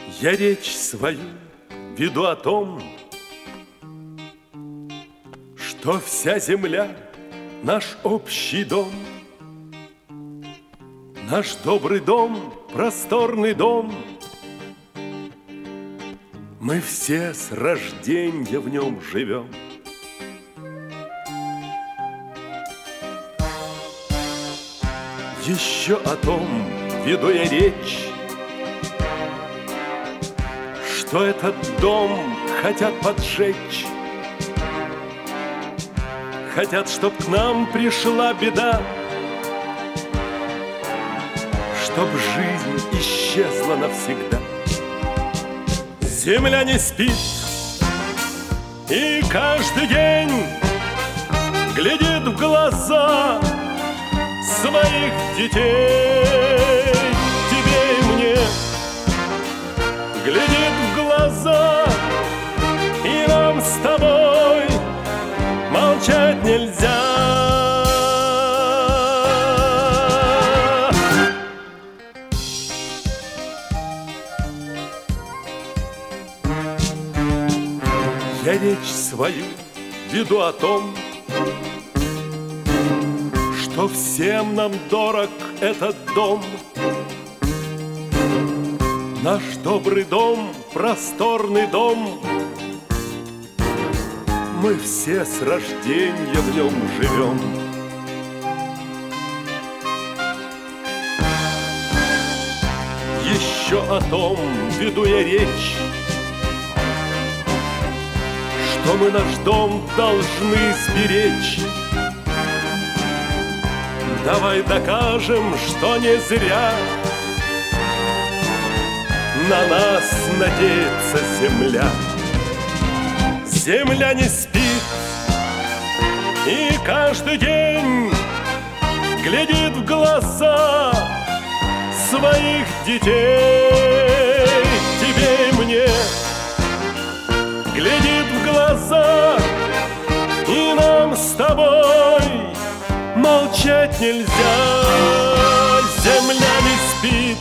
Я речь свою веду о том, что вся земля — наш общий дом. Наш добрый дом, просторный дом. Мы все с рожденья в нем живем. Еще о том веду я речь, что этот дом хотят поджечь. Хотят, чтоб к нам пришла беда, чтоб жизнь исчезла навсегда. Земля не спит и каждый день глядит в глаза своих детей. Тебе и мне глядит в глаза, и нам с тобой молчать нельзя. Я речь свою веду о том, что всем нам дорог этот дом. Наш добрый дом, просторный дом. Мы все с рожденья в нем живем. Еще о том веду я речь, что мы наш дом должны сберечь. Давай докажем, что не зря на нас надеется земля. Земля не спит и каждый день глядит в глаза своих детей. Тебе и мне глядит в глаза, и нам с тобой молчать нельзя. Земля не спит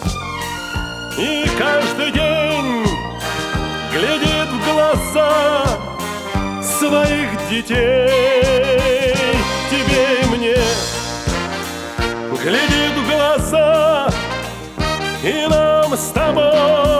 и каждый день глядит в глаза своих детей. Тебе и мне глядит в глаза, и нам с тобой